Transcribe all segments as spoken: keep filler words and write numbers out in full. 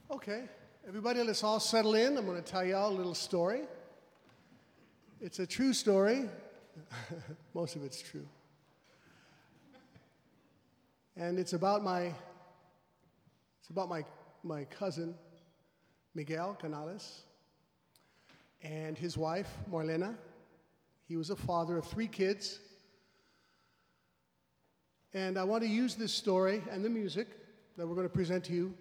Okay, everybody, let's all settle in. I'm going to tell y'all a little story. It's a true story. Most of it's true. And it's about my it's about my my cousin Miguel Canales and his wife Marlena. He was a father of three kids. And I want to use this story and the music that we're going to present to you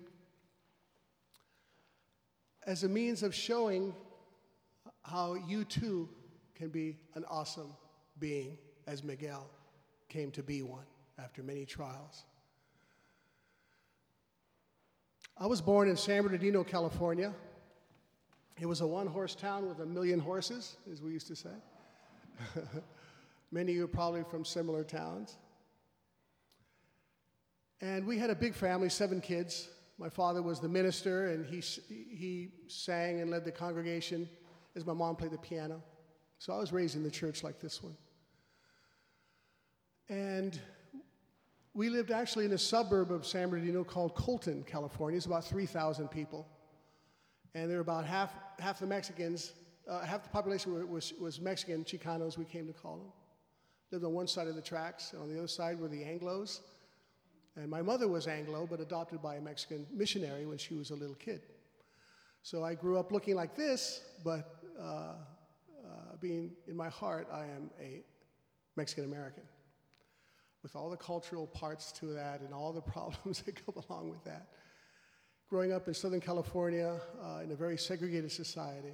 as a means of showing how you too can be an awesome being, as Miguel came to be one after many trials. I was born in San Bernardino, California. It was a one-horse town with a million horses, as we used to say. Many of you are probably from similar towns. And we had a big family, seven kids. My father was the minister, and he, he sang and led the congregation as my mom played the piano. So I was raised in the church like this one. And we lived actually in a suburb of San Bernardino called Colton, California. It's about three thousand people. And there were about half, half the Mexicans, uh, half the population was, was Mexican, Chicanos, we came to call them. Lived on one side of the tracks, and on the other side were the Anglos. And my mother was Anglo, but adopted by a Mexican missionary when she was a little kid. So I grew up looking like this, but uh, uh, being in my heart, I am a Mexican-American, with all the cultural parts to that and all the problems that go along with that. Growing up in Southern California uh, in a very segregated society.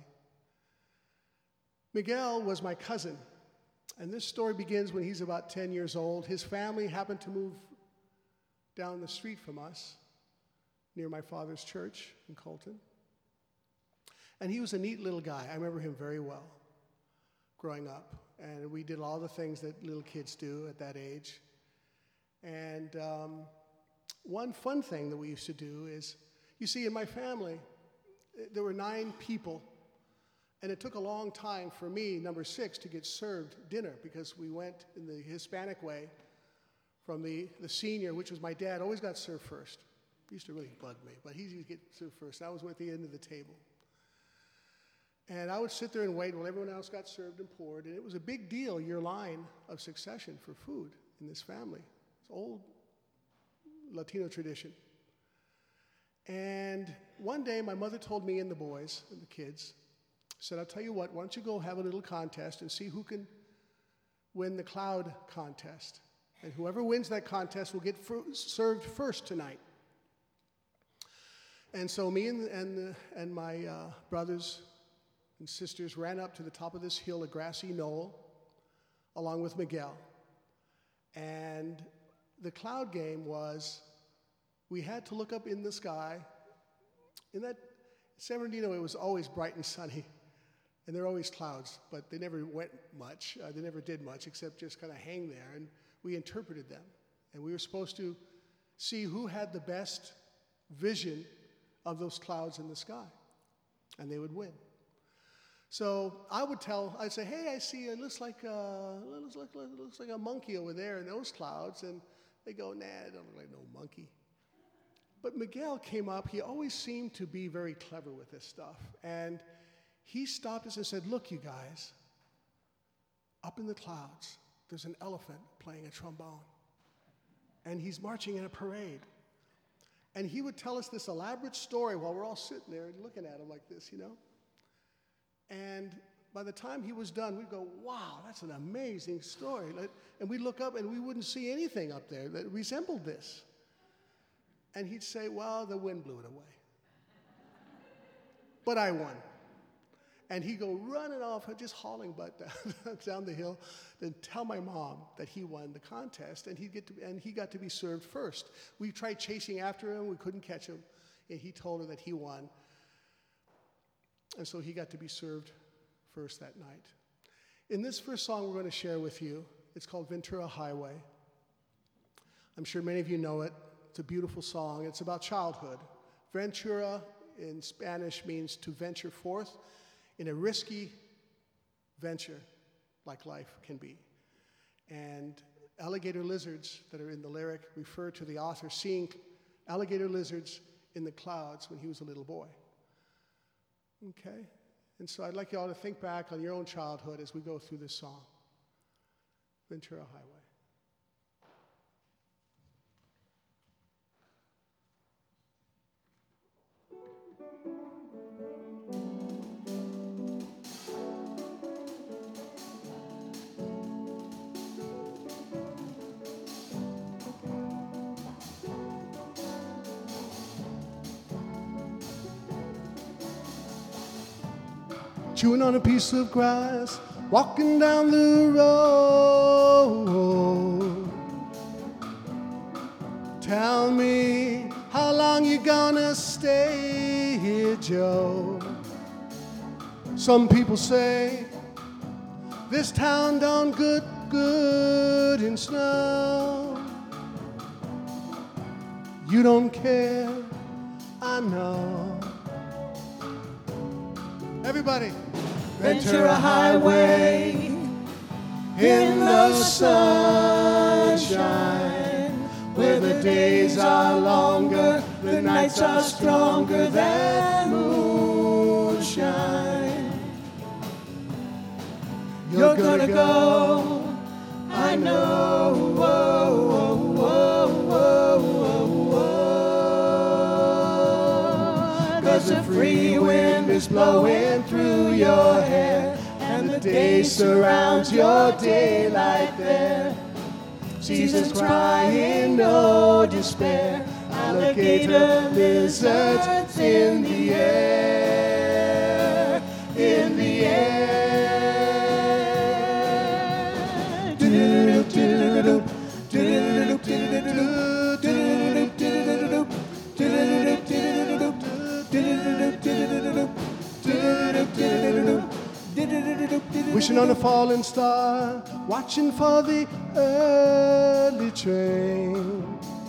Miguel was my cousin, and this story begins when he's about ten years old. His family happened to move down the street from us, near my father's church in Colton. And he was a neat little guy. I remember him very well growing up. And we did all the things that little kids do at that age. And um, one fun thing that we used to do is, you see, in my family, there were nine people. And it took a long time for me, number six, to get served dinner because we went in the Hispanic way. From the, the senior, which was my dad, always got served first. It used to really bug me, but he used to get served first. I was at the end of the table. And I would sit there and wait while everyone else got served and poured, and it was a big deal, your line of succession for food in this family. It's old Latino tradition. And one day, my mother told me and the boys, and the kids, said, I'll tell you what, why don't you go have a little contest and see who can win the cloud contest. And whoever wins that contest will get fr- served first tonight. And so me and, and, and my uh, brothers and sisters ran up to the top of this hill, a grassy knoll, along with Miguel. And the cloud game was, we had to look up in the sky. In that San Bernardino, it was always bright and sunny. And there were always clouds, but they never went much. Uh, they never did much except just kind of hang there. And we interpreted them, and we were supposed to see who had the best vision of those clouds in the sky, and they would win. So I would tell, I'd say, hey, I see, it looks like a, looks like, looks like a monkey over there in those clouds, and they go, nah, it don't look like no monkey. But Miguel came up, he always seemed to be very clever with this stuff, and he stopped us and said, look, you guys, up in the clouds, there's an elephant playing a trombone, and he's marching in a parade. And he would tell us this elaborate story while we're all sitting there looking at him like this, you know? And by the time he was done, we'd go, wow, that's an amazing story. And we'd look up, and we wouldn't see anything up there that resembled this. And he'd say, well, the wind blew it away. But I won. And he'd go running off, just hauling butt down, down the hill, then tell my mom that he won the contest, and, he'd get to, and he got to be served first. We tried chasing after him. We couldn't catch him. And he told her that he won. And so he got to be served first that night. In this first song we're going to share with you, it's called Ventura Highway. I'm sure many of you know it. It's a beautiful song. It's about childhood. Ventura in Spanish means to venture forth in a risky venture like life can be. And alligator lizards that are in the lyric refer to the author seeing alligator lizards in the clouds when he was a little boy. Okay? And so I'd like you all to think back on your own childhood as we go through this song, Ventura Highway. Chewing on a piece of grass, walking down the road. Tell me, how long you gonna stay here, Joe? Some people say this town done good, good in snow. You don't care, I know. Everybody. Ventura Highway in the sunshine, where the days are longer, the nights are stronger than moonshine. You're gonna go, I know. Whoa, whoa, whoa, whoa, whoa. 'Cause the free wind is blowing through your hair, and the day surrounds your daylight there. Seasons crying, no despair. Alligator lizards in the air, in the air. Do-do-do, do-do-do, do-do-do, do-do-do, do-do-do, do-do-do, do-do-do, do-do-do. Wishing on a falling star, watching for the early train.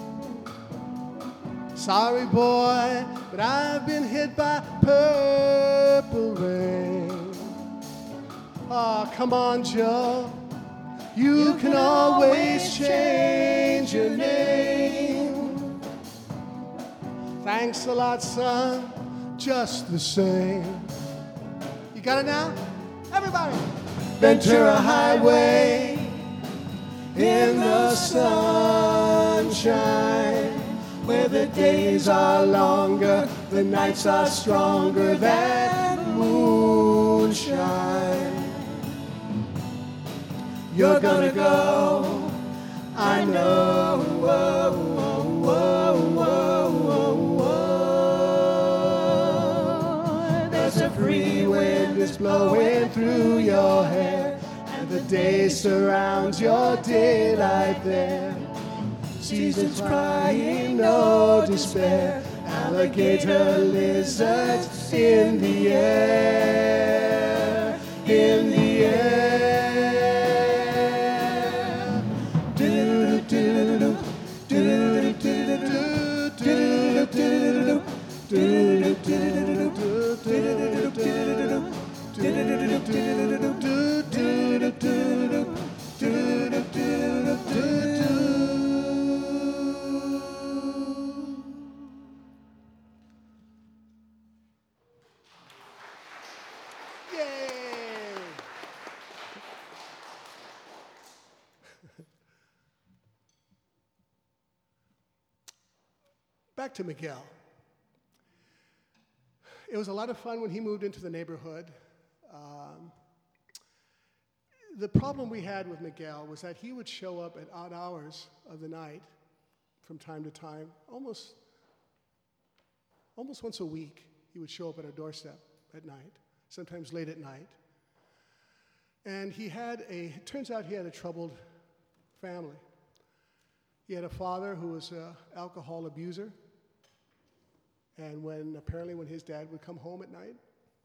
Sorry, boy, but I've been hit by purple rain. Oh, come on, Joe. You, you can, can always change your name. Thanks a lot, son, just the same. You got it now? Everybody. Ventura Highway in the sunshine, where the days are longer, the nights are stronger than moonshine. You're gonna go, I know. Whoa, whoa, whoa, whoa, whoa. There's a free wind that's blowing through your hair, and the day surrounds your daylight there. Seasons crying, no despair. Alligator lizards in the air, in the air. Do do do do do do do do do Back to Miguel. It was a lot of fun when he moved into the neighborhood. Um, the problem we had with Miguel was that he would show up at odd hours of the night from time to time, almost, almost once a week. He would show up at our doorstep at night, sometimes late at night. And he had a, it turns out he had a troubled family. He had a father who was an alcohol abuser. And when, apparently when his dad would come home at night,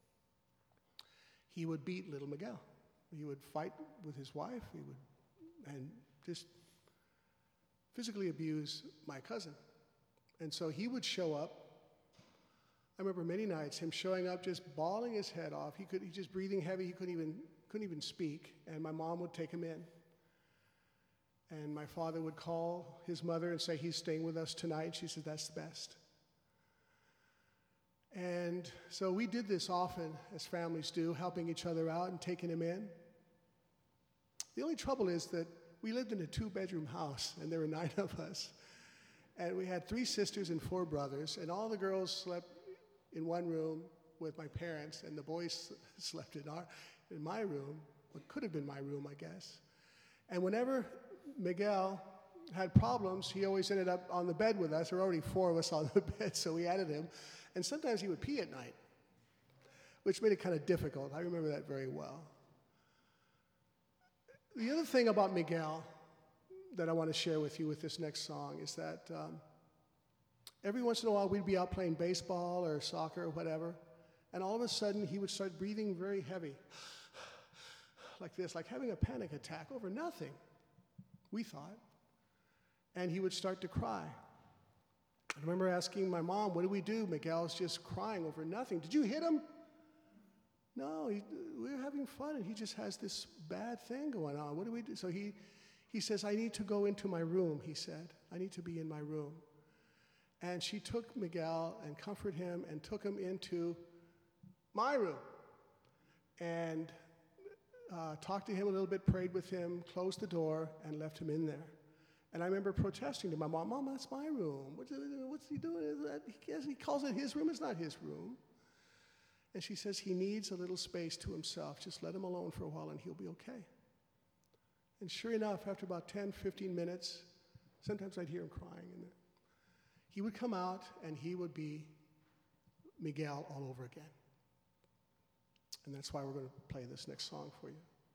he would beat little Miguel. He would fight with his wife, he would, and just physically abuse my cousin. And so he would show up. I remember many nights him showing up just bawling his head off. He could, he just breathing heavy, he couldn't even, couldn't even speak. And my mom would take him in. And my father would call his mother and say, he's staying with us tonight. She said, that's the best. And so we did this often, as families do, helping each other out and taking him in. The only trouble is that we lived in a two-bedroom house, and there were nine of us. And we had three sisters and four brothers, and all the girls slept in one room with my parents, and the boys slept in, our, in my room, what could have been my room, I guess. And whenever Miguel had problems, he always ended up on the bed with us. There were already four of us on the bed, so we added him. And sometimes he would pee at night, which made it kind of difficult. I remember that very well. The other thing about Miguel that I want to share with you with this next song is that um, every once in a while we'd be out playing baseball or soccer or whatever, and all of a sudden he would start breathing very heavy, like this, like having a panic attack over nothing, we thought. And he would start to cry. I remember asking my mom, what do we do? Miguel's just crying over nothing. Did you hit him? No, he, we were having fun, and he just has this bad thing going on. What do we do? So he, he says, I need to go into my room, he said. I need to be in my room. And she took Miguel and comforted him and took him into my room and uh, talked to him a little bit, prayed with him, closed the door, and left him in there. And I remember protesting to my mom, Mom, that's my room. What's, what's he doing? Is that, he, he calls it his room. It's not his room. And she says he needs a little space to himself. Just let him alone for a while and he'll be okay. And sure enough, after about ten, fifteen minutes, sometimes I'd hear him crying in there. He would come out and he would be Miguel all over again. And that's why we're going to play this next song for you.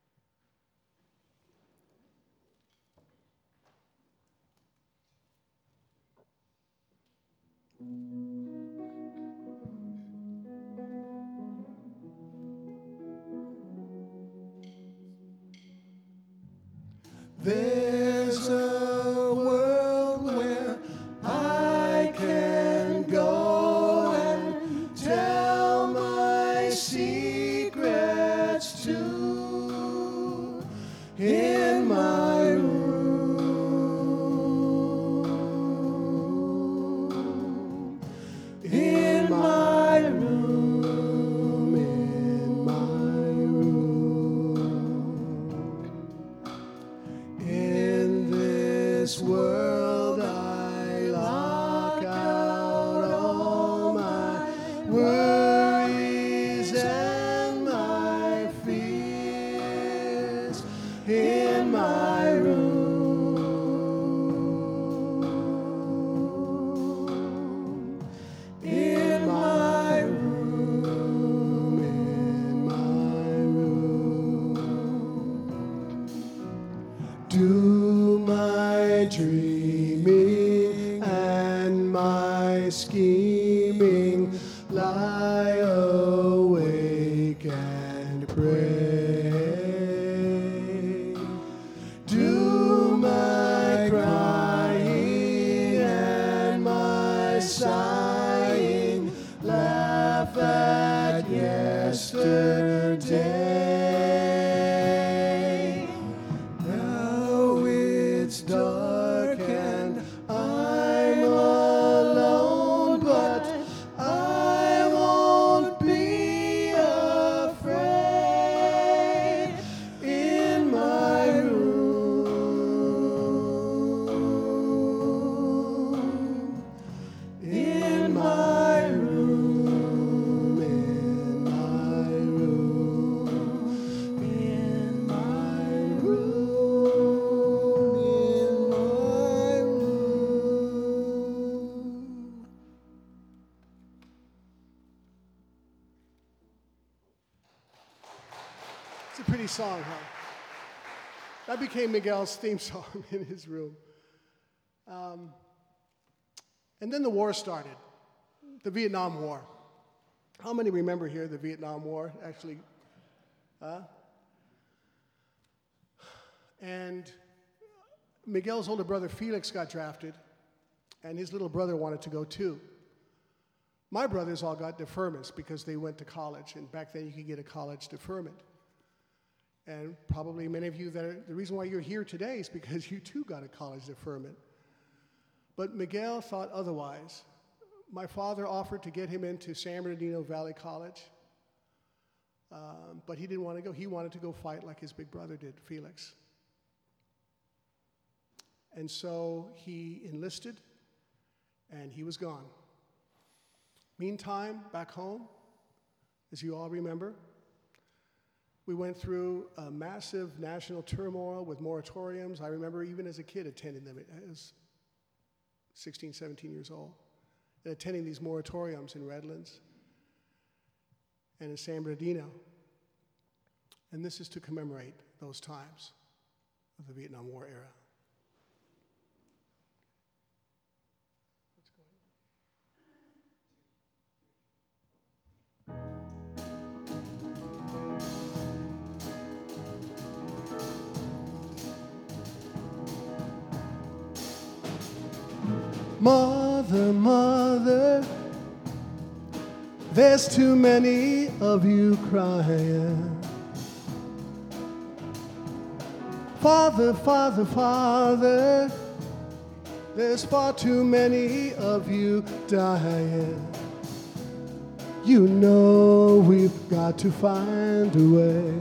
There's a world where I can go and tell my secrets to, in my room, in my room, in my room. In this world I lock out all my worries and my fears, in my room, in my room, in my room. Do my dreaming and my scheming, lie awake and pray. Do my crying and my sighing, laugh at yesterday. Now it's dark and I'm alone, but I won't be afraid. In my room, in my room, in my room, in my room, in my room. It's a pretty song, huh? That became Miguel's theme song in his room. Um, and then the war started, the Vietnam War. How many remember here the Vietnam War, actually? Huh? And Miguel's older brother Felix got drafted, and his little brother wanted to go too. My brothers all got deferments because they went to college, and back then you could get a college deferment. And probably many of you, that are, the reason why you're here today is because you too got a college deferment. But Miguel thought otherwise. my father offered to get him into San Bernardino Valley College, um, but he didn't want to go. He wanted to go fight like his big brother did, Felix. And so he enlisted, and he was gone. Meantime, back home, as you all remember, we went through a massive national turmoil with moratoriums. I remember even as a kid attending them. I was sixteen, seventeen years old, and attending these moratoriums in Redlands and in San Bernardino. And this is to commemorate those times of the Vietnam War era. Mother, mother, there's too many of you crying. Father, father, father, there's far too many of you dying. You know we've got to find a way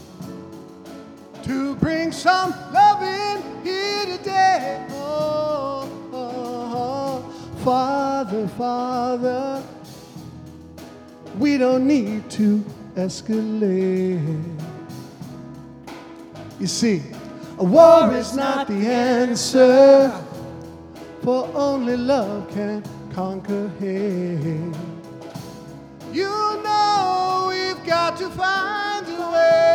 to bring some love in here today. Oh, oh, oh. Father, Father, we don't need to escalate. You see, a war is not the answer, for only love can conquer hate. You know we've got to find a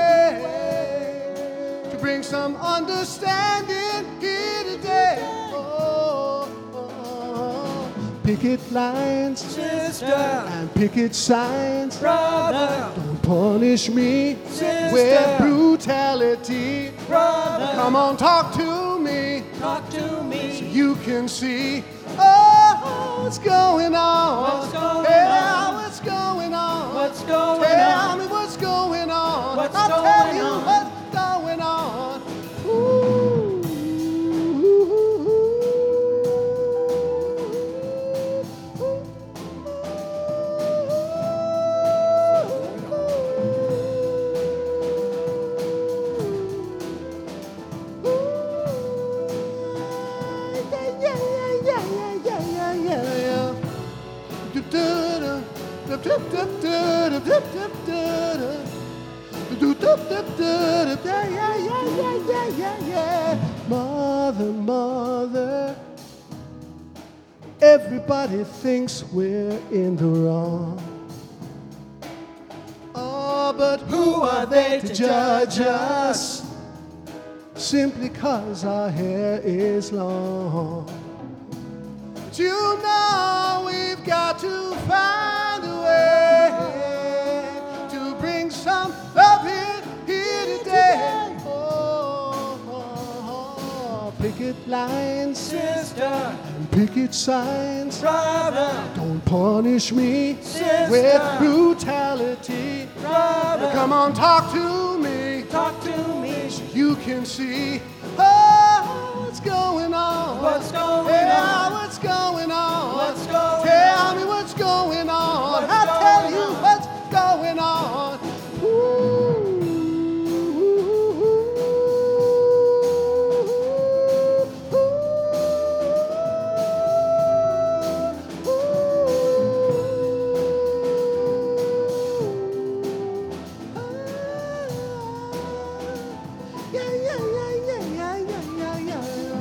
way to bring some understanding here today. Oh, oh, oh. Picket lines, sister, and picket signs, brother. Don't punish me, sister, with brutality, brother. Come on, talk to me, talk to me, so you can see. Oh, what's going on? What's going yeah, on? What's going on? What's going Tell on? me what's going on. What's I'll going tell you on? what's going on. Ooh, ooh, ooh, Mother, mother, everybody thinks we're in the wrong. Oh, but who are they to judge us? Simply 'cause our hair is long. But you know we've got to find a way to bring some love in here today. Oh, oh, oh. Picket lines, sister, and picket signs, brother. Don't punish me, sister, with brutality, brother. Come on, talk to me, talk to me, so you can see. Oh, what's going on? What's going yeah, on? What's going on? What's going Tell on? me what's going on. What's I'll going tell you on? what's going on. Ooh, ooh, ooh, ooh, ooh. Yeah, yeah, yeah, yeah, yeah, yeah, yeah, yeah.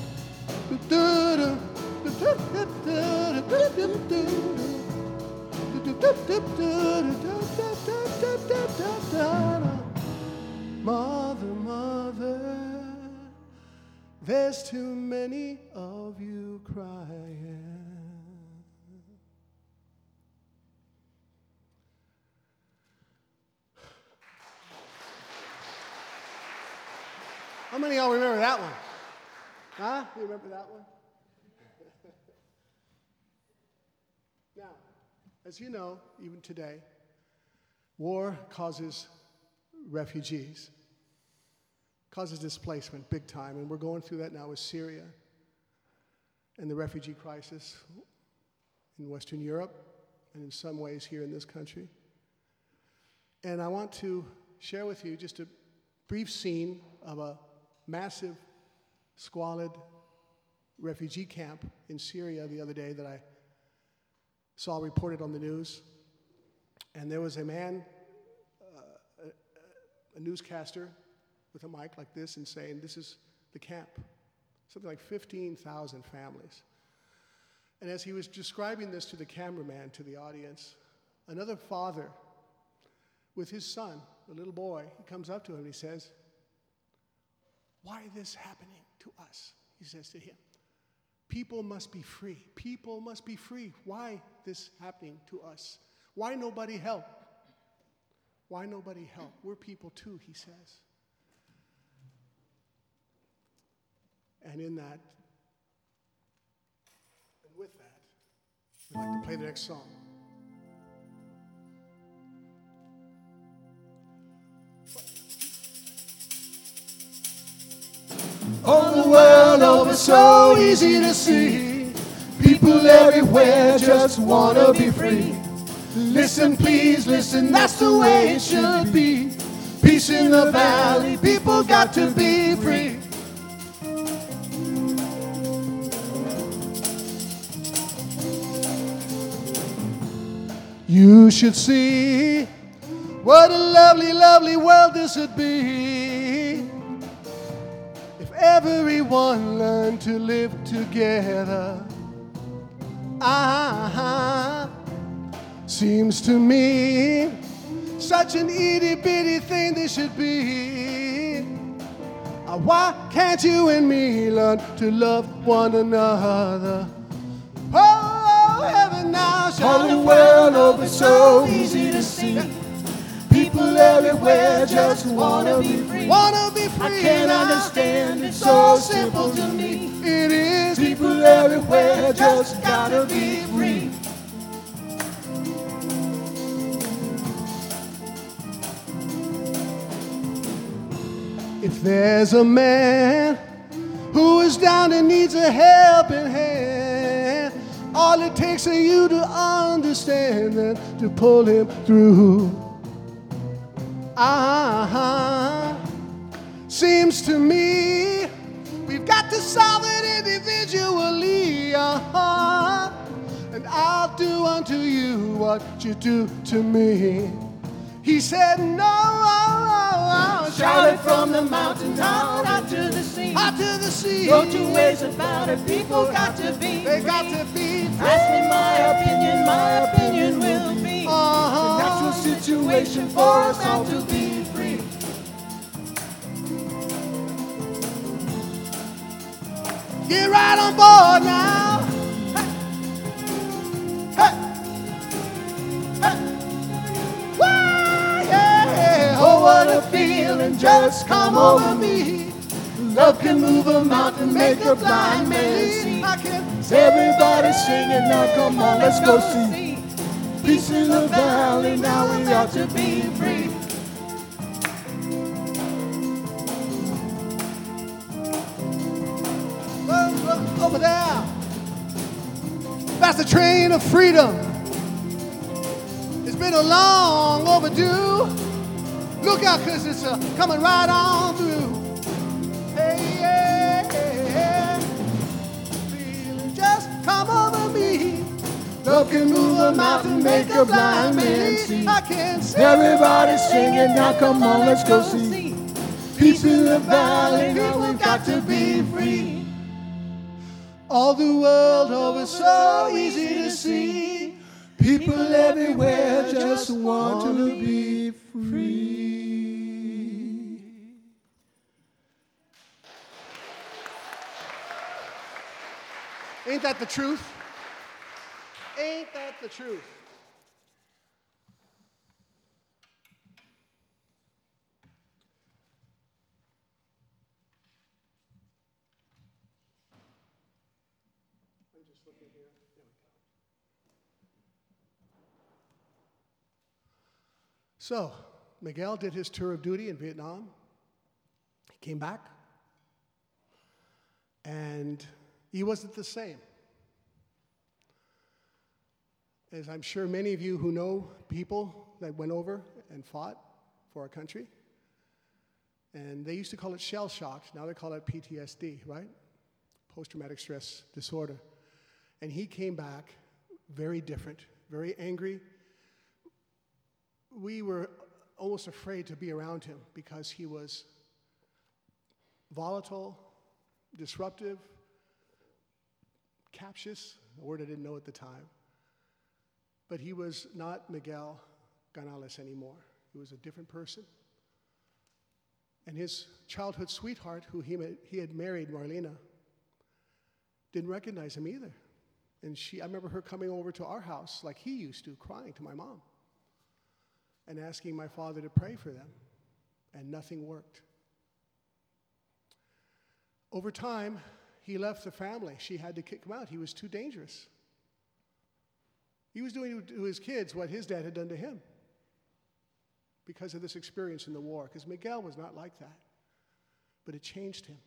Mother, mother, there's too many of you crying. How many of y'all remember that one? Huh? You remember that one? Now, as you know, even today, war causes refugees, causes displacement big time, and we're going through that now with Syria and the refugee crisis. in Western Europe, and in some ways here in this country. And I want to share with you just a brief scene of a massive, squalid refugee camp in Syria the other day that I saw reported on the news. And there was a man, uh, a, a newscaster with a mic like this and saying, this is the camp. Something like fifteen thousand families. And as he was describing this to the cameraman, to the audience, another father with his son, a little boy, he comes up to him and he says, why is this happening to us? He says to him, people must be free. People must be free. Why this happening to us? Why nobody help? Why nobody help? We're people too, he says. And in that, and with that, we'd like to play the next song. On the world over, so easy to see. People everywhere just wanna be free. Listen, please, listen, that's the way it should be. Peace in the valley, people got to be free. You should see what a lovely, lovely world this would be if everyone learned to live together. Ah, seems to me such an itty-bitty thing this should be. Ah, why can't you and me learn to love one another? Oh, heaven now, shall the world over, so easy to see. People everywhere just wanna be free. Wanna be free. I can't understand, it's so simple to me. It is. People everywhere just gotta be free. If there's a man who is down and needs a helping hand, all it takes is you to understand and to pull him through. Ah, seems to me we've got to solve it individually. Uh-huh. And I'll do unto you what you do to me. He said, no, oh, oh, shout it from the mountain down out to the sea. Out to the sea. No two ways about it, people got to be. They got to be free. Ask me my opinion, my opinion will be uh-huh. the natural situation for us all to be free. Get right on board now. Hey. Hey. Hey. Why, yeah. Oh, what a feeling just come over me. Love can move a mountain, make a blind man see. I can. Everybody singing now, come on, let's go see. Peace in the valley, now we got to be free. Over there, that's the train of freedom. It's been a long overdue. Look out, cause it's uh, coming right on through. Hey, yeah, yeah, yeah. Feeling just come over me. Love can move a mountain, make a blind man see. I can see. Everybody singing, now come on, let's go see. Peace in the valley, now we've got to be free. All the world over, so easy to see. People everywhere just want to be free. Ain't that the truth? Ain't that the truth? I'm just looking here. There we go. So, Miguel did his tour of duty in Vietnam. He came back, and he wasn't the same. as I'm sure many of you who know people that went over and fought for our country, and they used to call it shell shock. Now they call it P T S D, right? Post-traumatic stress disorder. And he came back very different, very angry. We were almost afraid to be around him because he was volatile, disruptive, captious, a word I didn't know at the time. But he was not Miguel Canales anymore. He was a different person. And his childhood sweetheart, who he, he had married, Marlena, didn't recognize him either. And she, I remember her coming over to our house like he used to, crying to my mom and asking my father to pray for them. And nothing worked. Over time, he left the family. She had to kick him out. He was too dangerous. He was doing to his kids what his dad had done to him because of this experience in the war, because Miguel was not like that. But it changed him.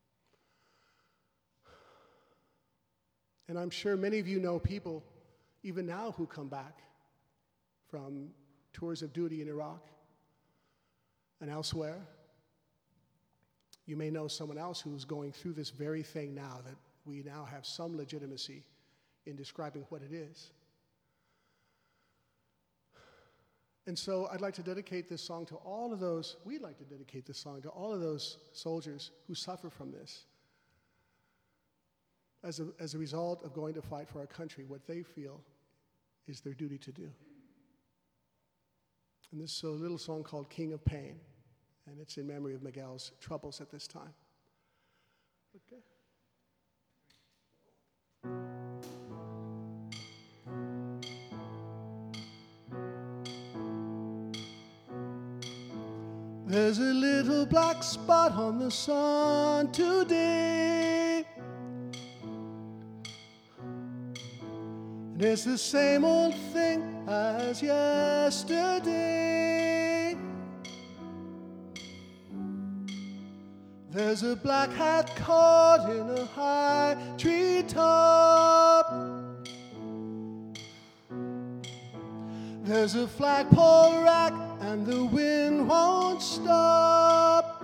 And I'm sure many of you know people, even now, who come back from tours of duty in Iraq and elsewhere. You may know someone else who's going through this very thing now, that we now have some legitimacy in describing what it is. And so I'd like to dedicate this song to all of those, we'd like to dedicate this song to all of those soldiers who suffer from this as a, as a result of going to fight for our country, what they feel is their duty to do. And this is a little song called King of Pain, and it's in memory of Miguel's troubles at this time. Okay. There's a little black spot on the sun today, and it's the same old thing as yesterday. There's a black hat caught in a high treetop. There's a flagpole rack and the wind won't stop.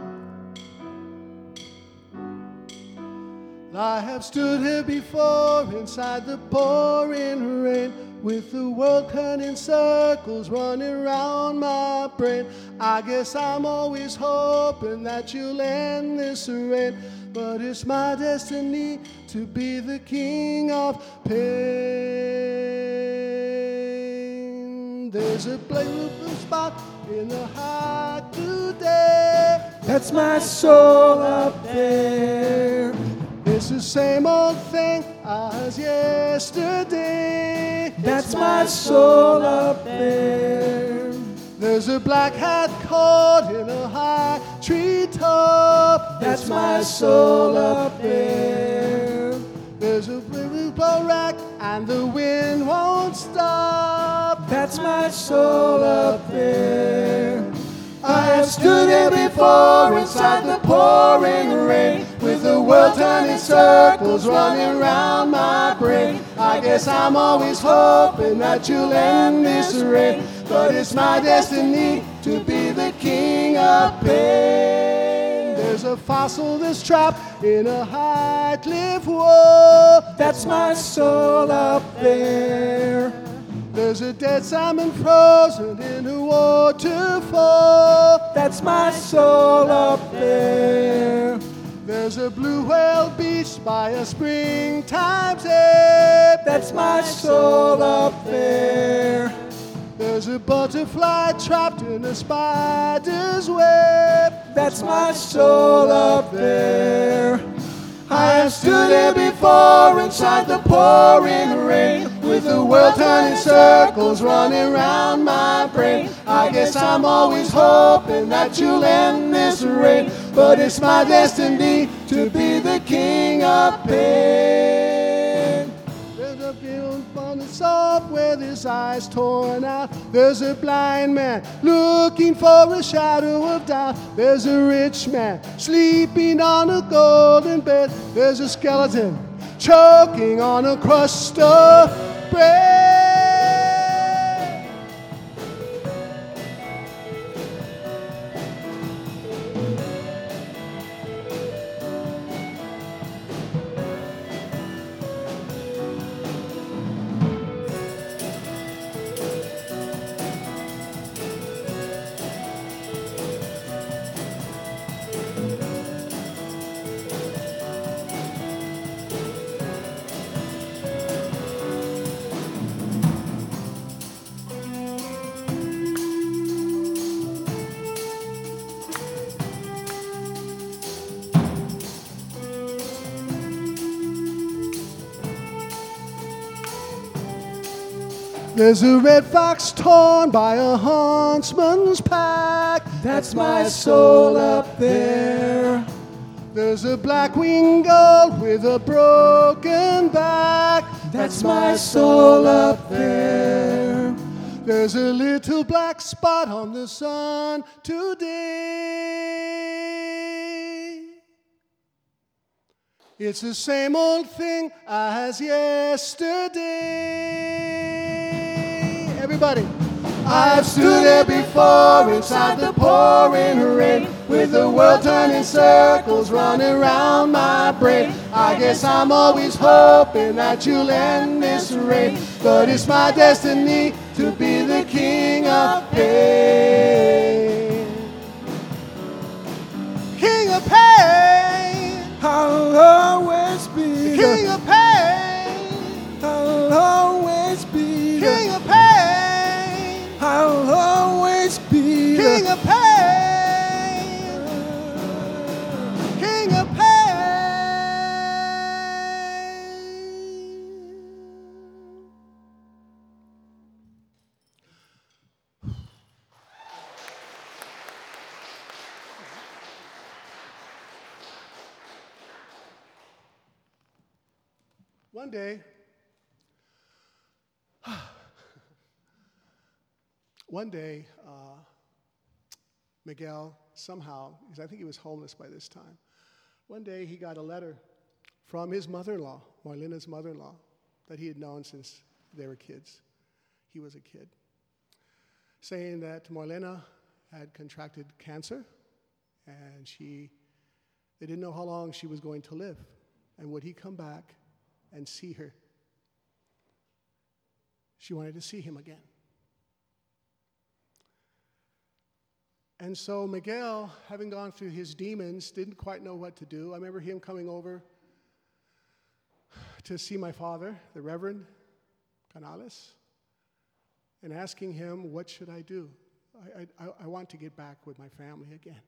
I have stood here before inside the pouring rain, with the world turning circles running around my brain. I guess I'm always hoping that you'll end this rain, but it's my destiny to be the king of pain. There's a blue spot in the heart today. That's my soul up there. It's the same old thing as yesterday. That's my soul up there. There's a black hat caught in a high treetop. That's my soul up there. There's a blue rack and the wind won't stop. That's my soul up there. I have stood here before inside the pouring rain, with the world turning circles running round my brain. I guess I'm always hoping that you'll end this rain, but it's my destiny to be the king of pain. There's a fossil that's trapped in a high cliff wall. That's my soul up there. There's a dead salmon frozen in a waterfall. That's my soul up there. There's a blue whale beach by a springtime sea. That's my soul up there. There's a butterfly trapped in a spider's web. That's my soul up there. I have stood here before inside the pouring rain, with the world turning circles running round my brain. I guess I'm always hoping that you'll end this rain, but it's my destiny to be the king of pain. There's a field on the soft where his eyes torn out. There's a blind man looking for a shadow of doubt. There's a rich man sleeping on a golden bed. There's a skeleton choking on a crust of bread. There's a red fox torn by a huntsman's pack. That's my soul up there. There's a black-winged gull with a broken back. That's my soul up there. There's a little black spot on the sun today. It's the same old thing as yesterday. Everybody. I've stood there before inside the pouring rain, with the world turning circles running around my brain. I guess I'm always hoping that you'll end this rain, but it's my destiny to be the king of pain. King of pain. I'll always be King the, of pain. I'll always be King the, of pain. I'll always be King the, of pain. King of pain. One day, one day, uh, Miguel somehow, because I think he was homeless by this time, one day he got a letter from his mother-in-law, Marlena's mother-in-law, that he had known since they were kids. He was a kid, saying that Marlena had contracted cancer, and she, they didn't know how long she was going to live, and would he come back and see her. She wanted to see him again. And so Miguel, having gone through his demons, didn't quite know what to do. I remember him coming over to see my father, the Reverend Canales, and asking him, what should I do? I, I, I want to get back with my family again.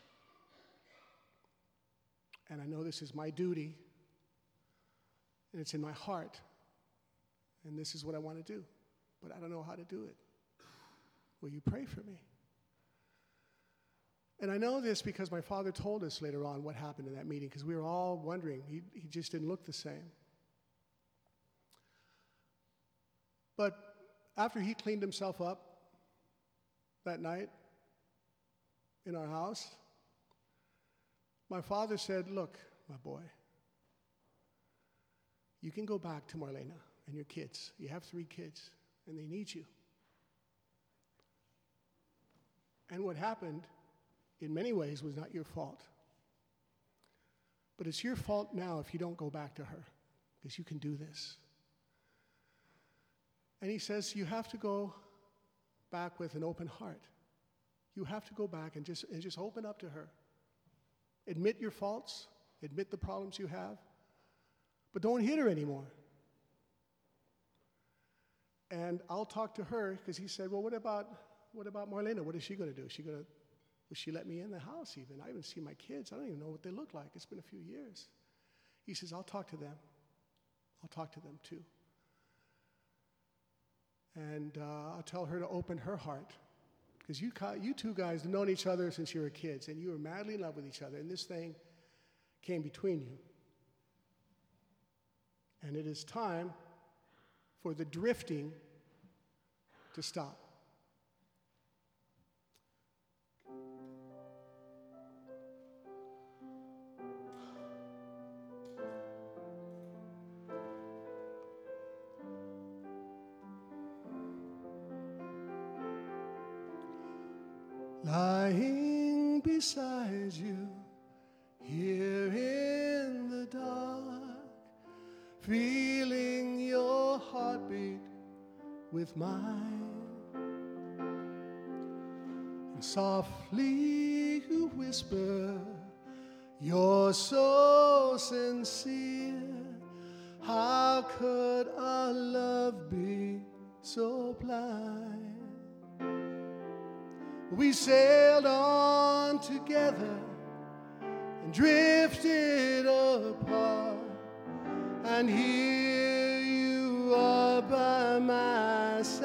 And I know this is my duty, and it's in my heart, and this is what I want to do, but I don't know how to do it. Will you pray for me? And I know this because my father told us later on what happened in that meeting, because we were all wondering. He, he just didn't look the same. But after he cleaned himself up that night in our house, my father said, look, my boy, you can go back to Marlena and your kids. You have three kids, and they need you. And what happened, in many ways, was not your fault. But it's your fault now if you don't go back to her, because you can do this. And he says, you have to go back with an open heart. You have to go back and just, and just open up to her. Admit your faults, admit the problems you have, but don't hit her anymore. And I'll talk to her, because he said, well, what about what about Marlena? What is she going to do? Is she going to, will she let me in the house even? I haven't seen my kids. I don't even know what they look like. It's been a few years. He says, I'll talk to them. I'll talk to them too. And uh, I'll tell her to open her heart. Because you, you two guys have known each other since you were kids, and you were madly in love with each other, and this thing came between you. And it is time for the drifting to stop. Lying beside you, here in the dark, feeling your heartbeat with mine, and softly you whisper, you're so sincere, how could our love be so blind? We sailed on together and drifted apart, and here you are by my side.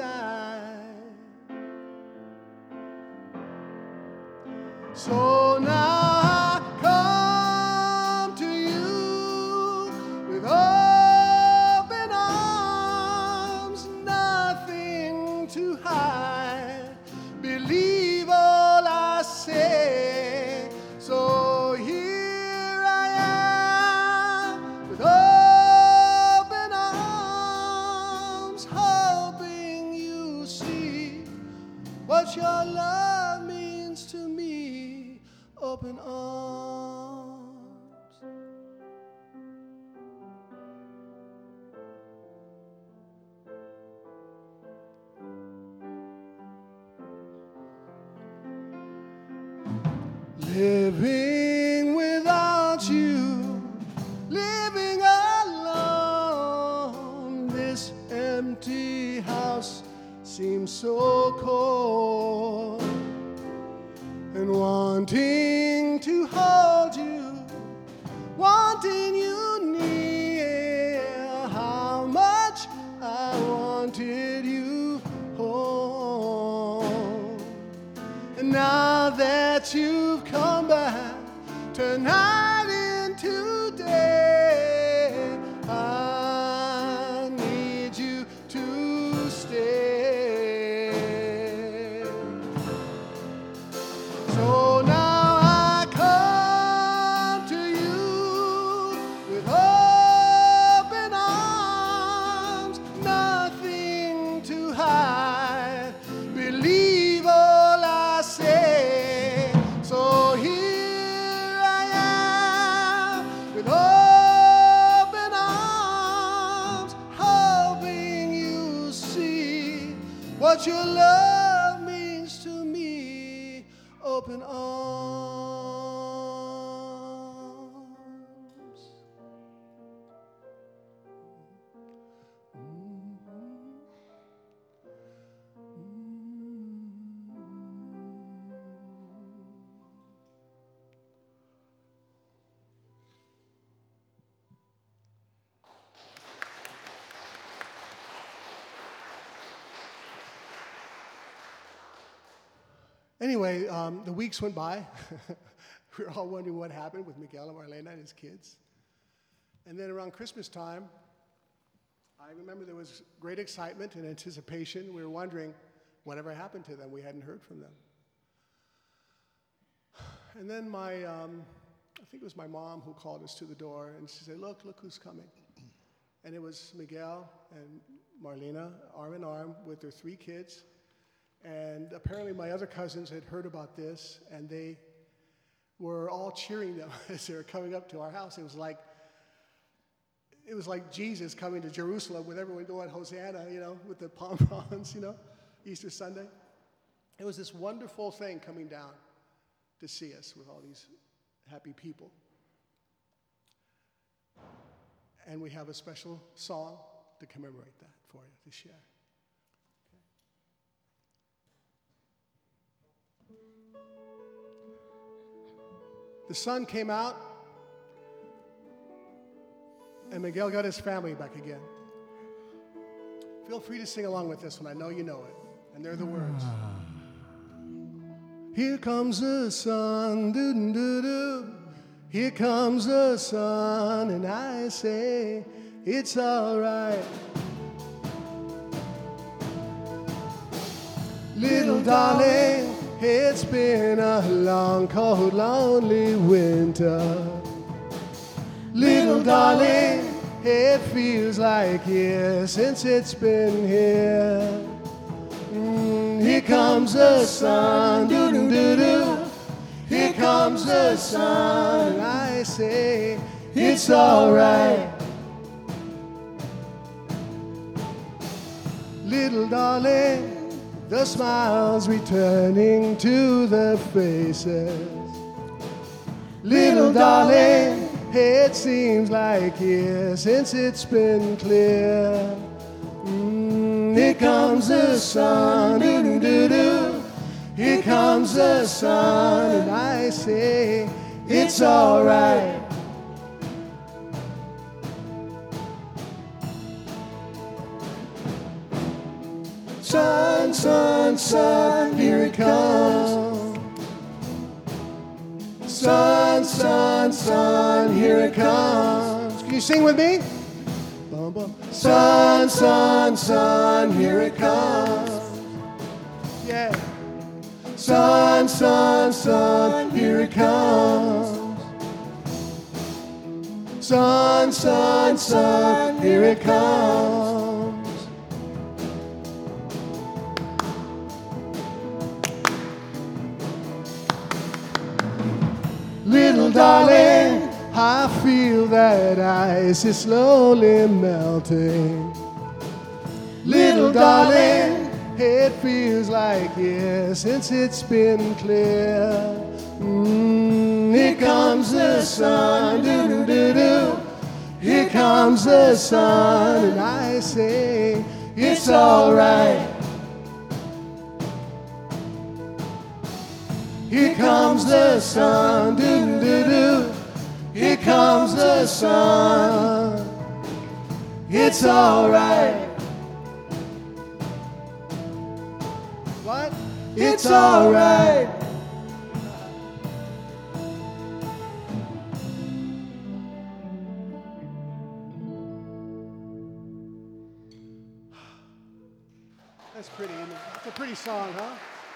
So now I come to you with open arms, nothing to hide. Believe all I say. So here I am with open arms, hoping you see what your love means to me. Open arms. Living without you, living alone, this empty house seems so cold. And wanting to hold you, wanting you near, how much I wanted you home. And now that you've come back, tonight into day, I need you to stay. So now I come to you with open arms, nothing to hide. Believe all I say. So here I am with open arms, hoping you see what your love means to me. Open arms. Anyway, um, the weeks went by. We were all wondering what happened with Miguel and Marlena and his kids. And then around Christmas time, I remember there was great excitement and anticipation. We were wondering whatever happened to them. We hadn't heard from them. And then my, um, I think it was my mom who called us to the door, and she said, look, look who's coming. And it was Miguel and Marlena, arm in arm, with their three kids. And apparently my other cousins had heard about this, and they were all cheering them as they were coming up to our house. It was like, it was like Jesus coming to Jerusalem with everyone going Hosanna, you know, with the palm fronds, you know, Easter Sunday. It was this wonderful thing coming down to see us with all these happy people. And we have a special song to commemorate that for you, to share. The sun came out, and Miguel got his family back again. Feel free to sing along with this one. I know you know it. And they're the words. Here comes the sun, doo-doo-doo-doo. Here comes the sun, and I say, it's all right. Little darling, it's been a long, cold, lonely winter. Little darling, it feels like years since it's been here. Mm, here comes the sun, doo-doo-doo-doo. Here comes the sun, and I say, it's all right. Little darling, the smiles returning to the faces. Little darling, it seems like years since it's been clear. Mm, here comes the sun, doo-doo-doo-doo. Here comes the sun, and I say, it's all right. Sun, sun, sun, here it comes. Sun, sun, sun, here it comes. Can you sing with me? Bum, bum. Sun, sun, sun, here it comes. Yeah. Sun, sun, sun, here it comes. Sun, sun, sun, here it comes. Little darling, I feel that ice is slowly melting. Little darling, it feels like years since it's been clear. Mm, here comes the sun, doo doo doo doo. Here comes the sun, and I say it's all right. Here comes the sun, doo doo doo. Here comes the sun. It's all right. What? It's all right. That's pretty, isn't it? It's a pretty song, huh?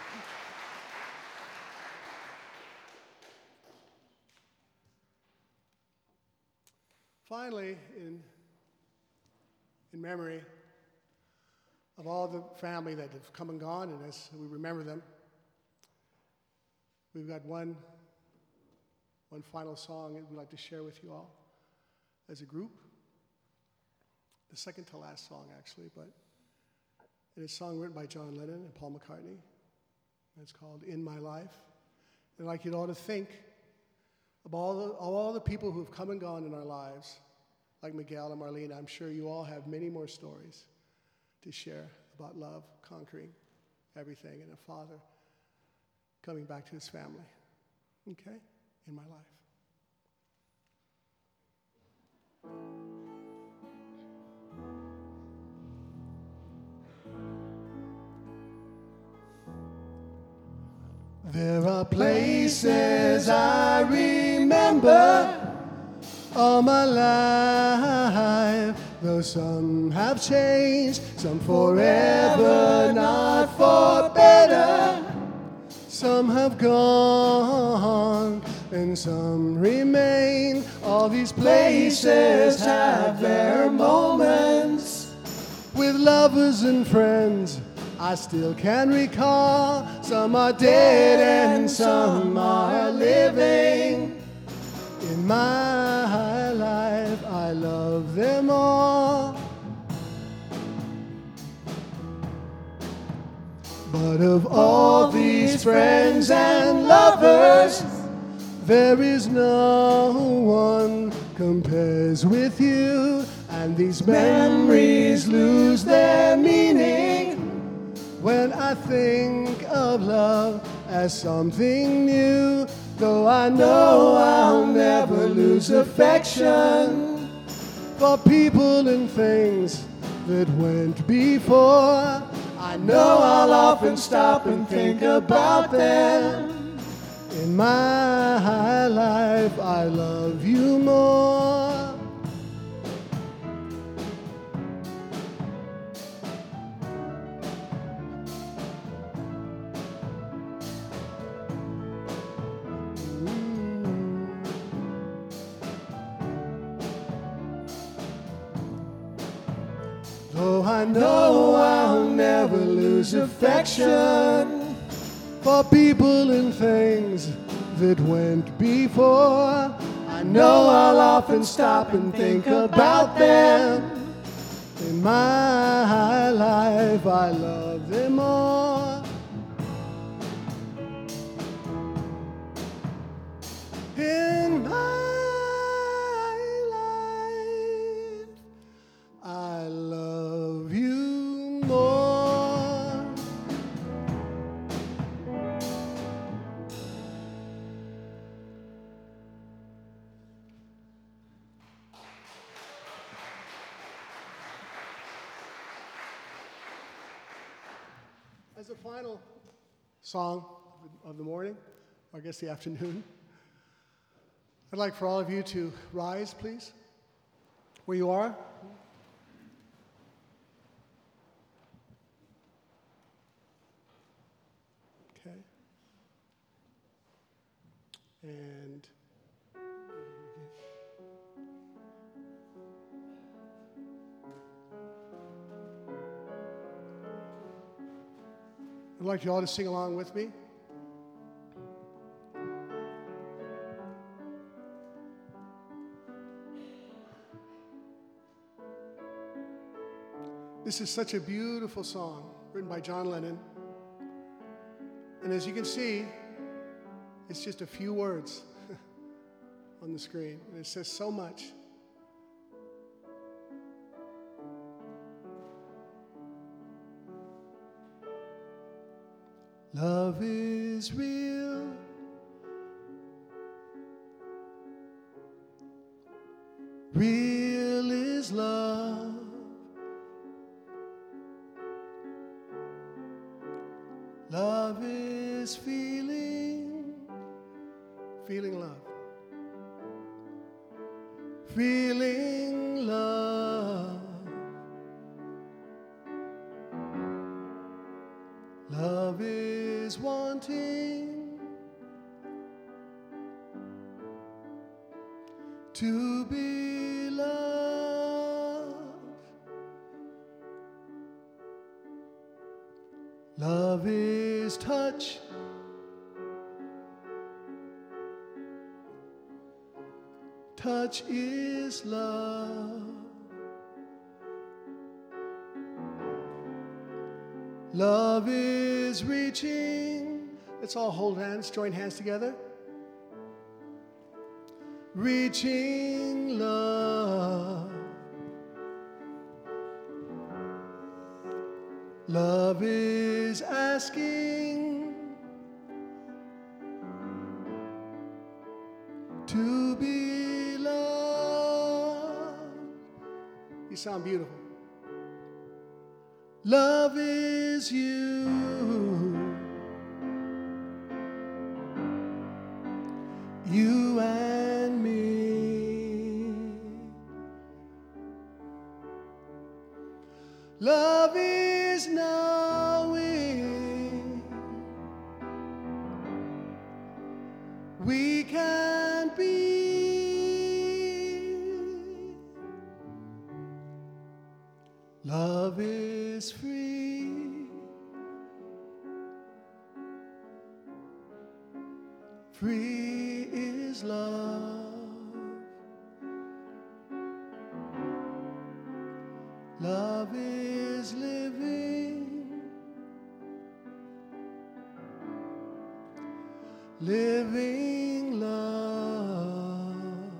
Finally, in, in memory of all the family that have come and gone, and as we remember them, we've got one, one final song that we'd like to share with you all as a group. The second to last song, actually, but it's a song written by John Lennon and Paul McCartney. It's called In My Life. And I'd like you all to think of all the, of all the people who have come and gone in our lives, like Miguel and Marlene. I'm sure you all have many more stories to share about love, conquering everything, and a father coming back to his family. Okay? In my life. There are places I remember all my life, though some have changed, some forever, not for better. Some have gone, and some remain. All these places have their moments with lovers and friends I still can recall. Some are dead and some are living. In my life, I love them all. But of all these friends and lovers, there is no one compares with you. And these memories lose their meaning when I think of love as something new. Though I know I'll never lose affection for people and things that went before, I know I'll often stop and think about them. In my life, I love you more. Though I know I'll never lose affection for people and things that went before, I know I'll often stop and think about them. In my life, I love them all. In my life, I love you more. As a final song of the morning, or I guess the afternoon, I'd like for all of you to rise, please, where you are. Okay. And I'd like you all to sing along with me. This is such a beautiful song written by John Lennon. And as you can see, it's just a few words on the screen. And it says so much. Love is real. Real is love. Love is feeling, feeling love. Feeling love. Love is wanting to be loved. Love is touch. Touch is love. Love is reaching. Let's all hold hands, join hands together. Reaching love. Love is asking to be loved. You sound beautiful. Love is you. You and me. Love is knowing we can be. Love is free. Free is love. Love is living. Living love.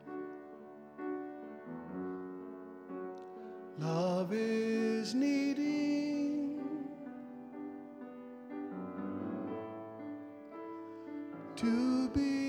Love is needing to be